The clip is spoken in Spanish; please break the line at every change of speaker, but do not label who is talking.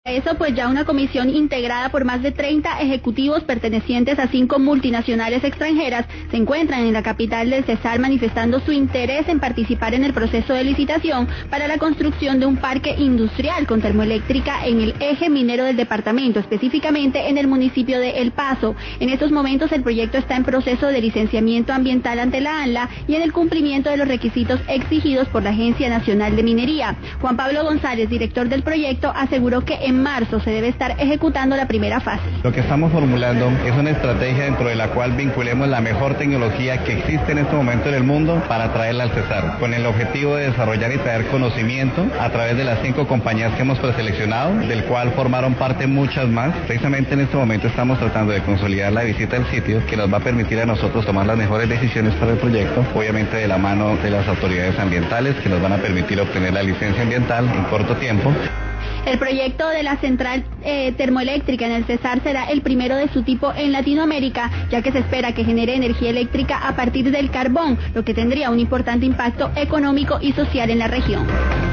Eso pues ya una comisión integrada por más de 30 ejecutivos pertenecientes a 5 multinacionales extranjeras se encuentran en la capital del Cesar manifestando su interés en participar en el proceso de licitación para la construcción de un parque industrial con termoeléctrica en el eje minero del departamento, específicamente en el municipio de El Paso. En estos momentos el proyecto está en proceso de licenciamiento ambiental ante la ANLA y en el cumplimiento de los requisitos exigidos por la Agencia Nacional de Minería. Juan Pablo González, director del proyecto, aseguró que en marzo se debe estar ejecutando la primera fase.
Lo que estamos formulando es una estrategia dentro de la cual vinculemos la mejor tecnología que existe en este momento en el mundo para traerla al Cesar, con el objetivo de desarrollar y traer conocimiento a través de las 5 compañías que hemos preseleccionado, del cual formaron parte muchas más. Precisamente en este momento estamos tratando de consolidar la visita al sitio que nos va a permitir a nosotros tomar las mejores decisiones para el proyecto, obviamente de la mano de las autoridades ambientales que nos van a permitir obtener la licencia ambiental en corto tiempo.
El proyecto de la central termoeléctrica en el Cesar será el primero de su tipo en Latinoamérica, ya que se espera que genere energía eléctrica a partir del carbón, lo que tendría un importante impacto económico y social en la región.